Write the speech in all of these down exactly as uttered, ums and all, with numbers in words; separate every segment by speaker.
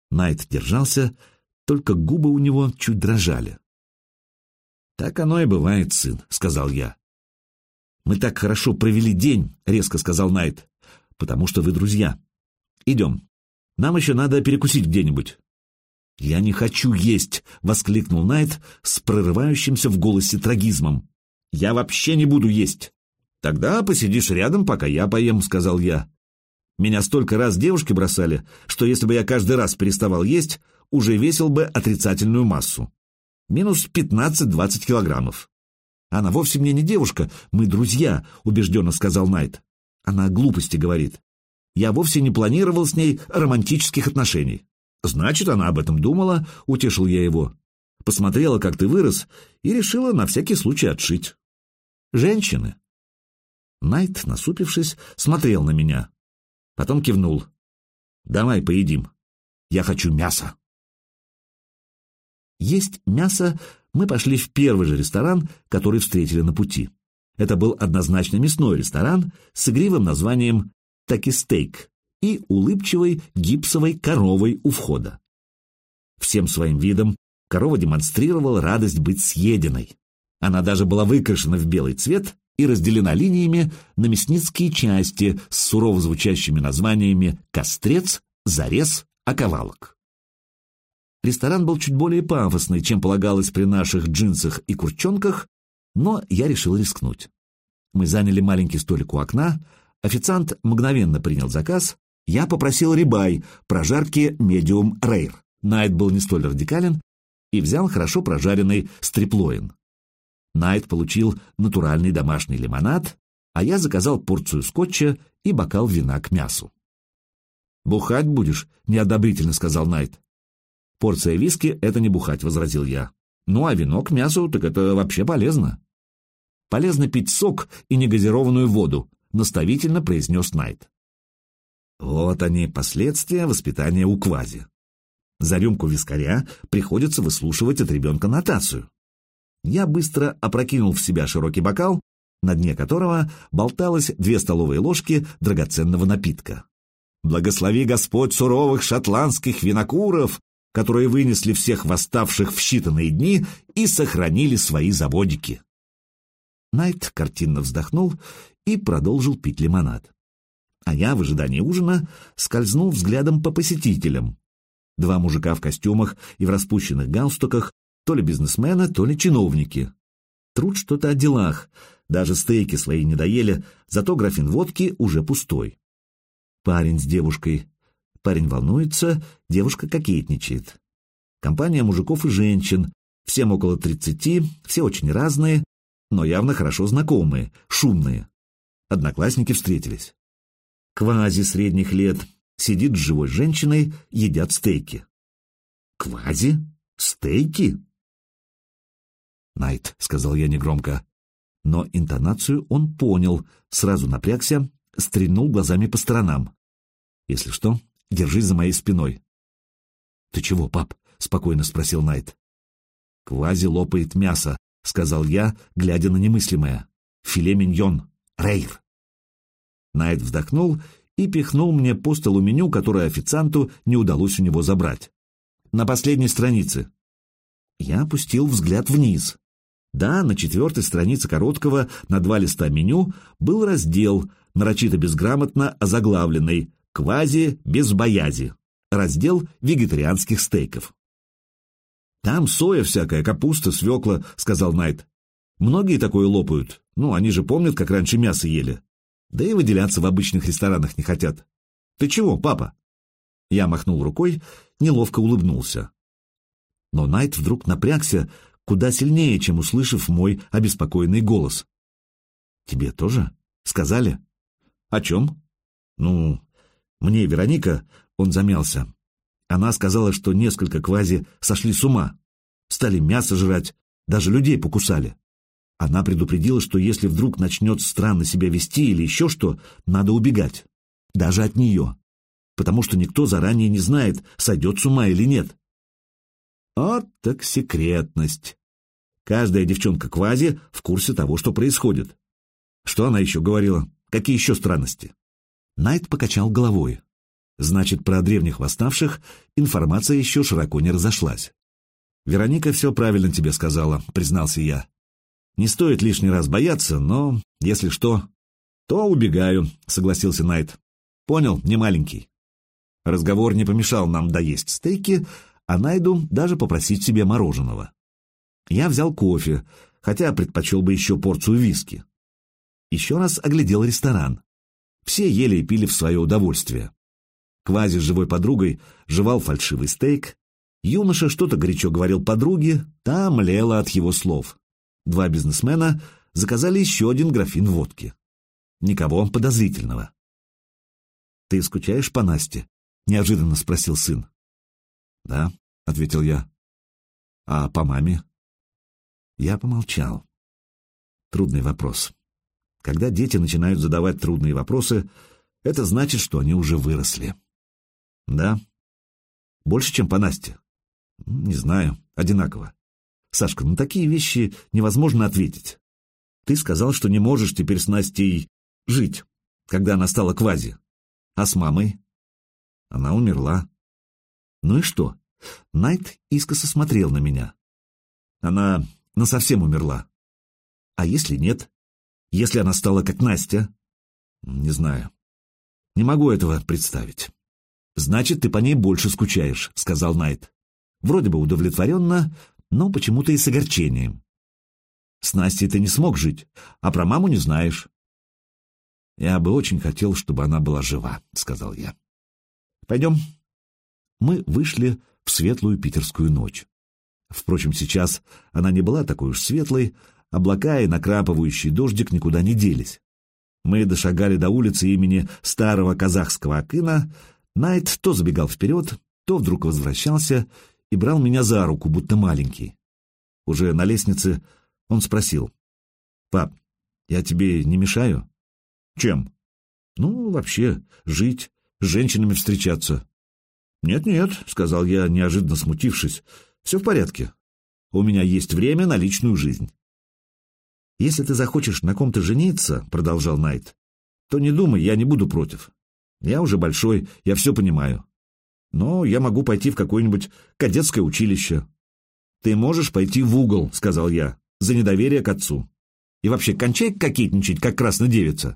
Speaker 1: Найт держался, только губы у него чуть дрожали. «Так оно и бывает, сын», — сказал я. «Мы так хорошо провели день», — резко сказал Найт, — «потому что вы друзья. Идем. Нам еще надо перекусить где-нибудь». «Я не хочу есть», — воскликнул Найт с прорывающимся в голосе трагизмом. «Я вообще не буду есть». «Тогда посидишь рядом, пока я поем», — сказал я. «Меня столько раз девушки бросали, что если бы я каждый раз переставал есть, уже весил бы отрицательную массу. Минус пятнадцать-двадцать килограммов». «Она вовсе мне не девушка, мы друзья», — убежденно сказал Найт. «Она о глупости говорит. Я вовсе не планировал с ней романтических отношений». «Значит, она об этом думала», — утешил я его. «Посмотрела, как ты вырос, и решила на всякий случай отшить». «Женщины». Найт, насупившись, смотрел на меня. Потом кивнул. «Давай поедим. Я хочу мяса». Есть мясо мы пошли в первый же ресторан, который встретили на пути. Это был однозначно мясной ресторан с игривым названием «Таки стейк» и улыбчивой гипсовой коровой у входа. Всем своим видом корова демонстрировала радость быть съеденной. Она даже была выкрашена в белый цвет и разделена линиями на мясницкие части с сурово звучащими названиями «Кострец», «Зарез», «Оковалок». Ресторан был чуть более пафосный, чем полагалось при наших джинсах и курчонках, но я решил рискнуть. Мы заняли маленький столик у окна, официант мгновенно принял заказ, я попросил рибай, прожарки медиум рейр. Найт был не столь радикален и взял хорошо прожаренный стриплоин. Найт получил натуральный домашний лимонад, а я заказал порцию скотча и бокал вина к мясу. «Бухать будешь?» — неодобрительно сказал Найт. «Порция виски — это не бухать», — возразил я. «Ну, а вино к мясу, так это вообще полезно». «Полезно пить сок и негазированную воду», — наставительно произнес Найт. Вот они, последствия воспитания у квази. За рюмку вискаря приходится выслушивать от ребенка нотацию. Я быстро опрокинул в себя широкий бокал, на дне которого болталось две столовые ложки драгоценного напитка. «Благослови Господь суровых шотландских винокуров, которые вынесли всех восставших в считанные дни и сохранили свои заводики». Найт картинно вздохнул и продолжил пить лимонад. А я в ожидании ужина скользнул взглядом по посетителям. Два мужика в костюмах и в распущенных галстуках, то ли бизнесмены, то ли чиновники. Трут что-то о делах, даже стейки свои не доели, зато графин водки уже пустой. Парень с девушкой. Парень волнуется, девушка кокетничает. Компания мужиков и женщин, всем около тридцати, все очень разные, но явно хорошо знакомые, шумные. Одноклассники встретились. Квази средних лет сидит с живой женщиной, едят стейки. «Квази? Стейки?» «Найт», — сказал я негромко, но интонацию он понял, сразу напрягся, стрельнул глазами по сторонам. «Если что, держись за моей спиной». «Ты чего, пап?» — спокойно спросил Найт. «Квази лопает мясо», — сказал я, глядя на немыслимое. «Филе миньон. Рейр». Найт вздохнул и пихнул мне по столу меню, которое официанту не удалось у него забрать. «На последней странице». Я опустил взгляд вниз. Да, на четвертой странице короткого на два листа меню был раздел, нарочито безграмотно озаглавленный «Квази без боязи». Раздел вегетарианских стейков. «Там соя всякая, капуста, свекла», — сказал Найт. «Многие такое лопают. Ну, они же помнят, как раньше мясо ели. Да и выделяться в обычных ресторанах не хотят. Ты чего, папа?» Я махнул рукой, неловко улыбнулся. Но Найт вдруг напрягся куда сильнее, чем услышав мой обеспокоенный голос. «Тебе тоже? Сказали?» «О чем?» «Ну, мне Вероника...» Он замялся. Она сказала, что несколько квази сошли с ума, стали мясо жрать, даже людей покусали. Она предупредила, что если вдруг начнет странно себя вести или еще что, надо убегать. Даже от нее. Потому что никто заранее не знает, сойдет с ума или нет. Вот так секретность. Каждая девчонка-квази в курсе того, что происходит. Что она еще говорила? Какие еще странности? Найт покачал головой. Значит, про древних восставших информация еще широко не разошлась. «Вероника все правильно тебе сказала», — признался я. «Не стоит лишний раз бояться, но, если что...» «То убегаю», — согласился Найт. «Понял, не маленький». Разговор не помешал нам доесть стейки, а Найду даже попросить себе мороженого. Я взял кофе, хотя предпочел бы еще порцию виски. Еще раз оглядел ресторан. Все ели и пили в свое удовольствие. Квази с живой подругой жевал фальшивый стейк. Юноша что-то горячо говорил подруге, та млела от его слов. Два бизнесмена заказали еще один графин водки. Никого подозрительного. «Ты скучаешь по Насте?» — неожиданно спросил сын. «Да», — ответил я. «А по маме?» Я помолчал. Трудный вопрос. Когда дети начинают задавать трудные вопросы, это значит, что они уже выросли. «Да». «Больше, чем по Насте?» «Не знаю. Одинаково». «Сашка, на такие вещи невозможно ответить. Ты сказал, что не можешь теперь с Настей жить, когда она стала Квази. А с мамой?» «Она умерла». «Ну и что?» Найт искоса смотрел на меня. «Она насовсем умерла. А если нет? Если она стала как Настя?» «Не знаю. Не могу этого представить». «Значит, ты по ней больше скучаешь», — сказал Найт. Вроде бы удовлетворенно, но почему-то и с огорчением. «С Настей ты не смог жить, а про маму не знаешь». «Я бы очень хотел, чтобы она была жива», — сказал я. «Пойдем». Мы вышли в светлую питерскую ночь. Впрочем, сейчас она не была такой уж светлой, облака и накрапывающий дождик никуда не делись. Мы дошагали до улицы имени старого казахского акына. Найт то забегал вперед, то вдруг возвращался и брал меня за руку, будто маленький. Уже на лестнице он спросил: «Пап, я тебе не мешаю?» «Чем?» «Ну, вообще, жить, с женщинами встречаться». «Нет-нет», — сказал я, неожиданно смутившись, — «все в порядке. У меня есть время на личную жизнь». «Если ты захочешь на ком-то жениться, — продолжал Найт, — то не думай, я не буду против. Я уже большой, я все понимаю. Но я могу пойти в какое-нибудь кадетское училище». «Ты можешь пойти в угол, — сказал я, — за недоверие к отцу. И вообще кончай кокетничать, как красная девица».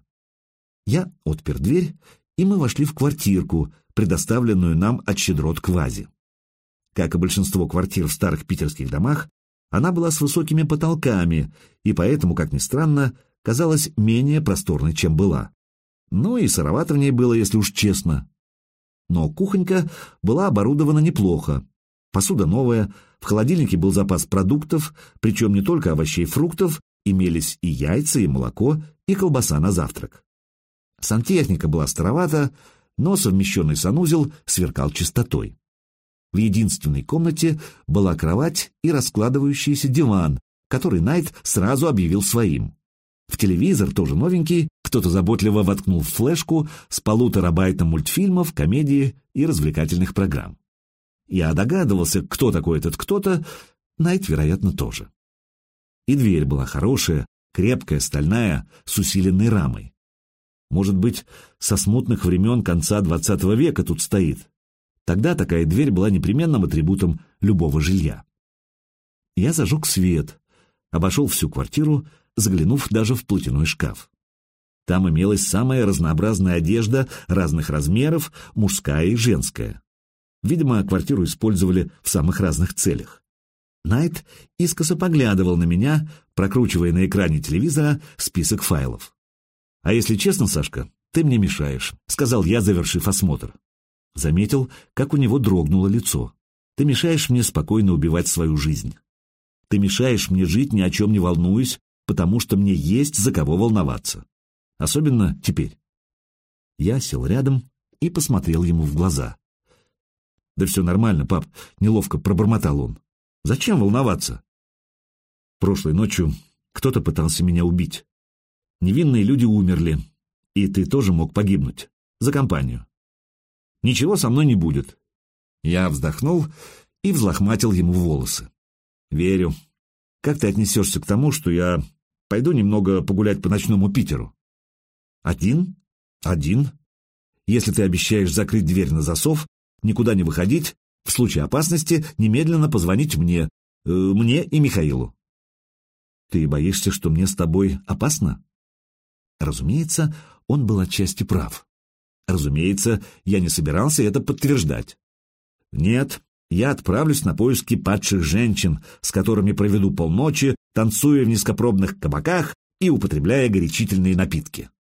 Speaker 1: Я отпер дверь, и мы вошли в квартирку, предоставленную нам от щедрот Квази. Как и большинство квартир в старых питерских домах, она была с высокими потолками, и поэтому, как ни странно, казалась менее просторной, чем была. Ну и сыровато в ней было, если уж честно. Но кухонька была оборудована неплохо. Посуда новая, в холодильнике был запас продуктов, причем не только овощей и фруктов, имелись и яйца, и молоко, и колбаса на завтрак. Сантехника была старовата, но совмещенный санузел сверкал чистотой. В единственной комнате была кровать и раскладывающийся диван, который Найт сразу объявил своим. В телевизор, тоже новенький, кто-то заботливо воткнул флешку с полуторабайтом мультфильмов, комедии и развлекательных программ. Я догадывался, кто такой этот кто-то, Найт, вероятно, тоже. И дверь была хорошая, крепкая, стальная, с усиленной рамой. Может быть, со смутных времен конца двадцатого века тут стоит. Тогда такая дверь была непременным атрибутом любого жилья. Я зажег свет, обошел всю квартиру, заглянув даже в платяной шкаф. Там имелась самая разнообразная одежда разных размеров, мужская и женская. Видимо, квартиру использовали в самых разных целях. Найт искоса поглядывал на меня, прокручивая на экране телевизора список файлов. «А если честно, Сашка, ты мне мешаешь», — сказал я, завершив осмотр. Заметил, как у него дрогнуло лицо. «Ты мешаешь мне спокойно убивать свою жизнь. Ты мешаешь мне жить, ни о чем не волнуясь, потому что мне есть за кого волноваться. Особенно теперь». Я сел рядом и посмотрел ему в глаза. «Да все нормально, пап», — неловко пробормотал он. «Зачем волноваться?» «Прошлой ночью кто-то пытался меня убить. Невинные люди умерли, и ты тоже мог погибнуть. За компанию. Ничего со мной не будет». Я вздохнул и взлохматил ему волосы. «Верю. Как ты отнесешься к тому, что я пойду немного погулять по ночному Питеру?» «Один? Один?» Если ты обещаешь закрыть дверь на засов, никуда не выходить, в случае опасности немедленно позвонить мне, э, мне и Михаилу. Ты боишься, что мне с тобой опасно? Разумеется, он был отчасти прав. Разумеется, я не собирался это подтверждать. Нет, я отправлюсь на поиски падших женщин, с которыми проведу полночи, танцуя в низкопробных кабаках и употребляя горячительные напитки.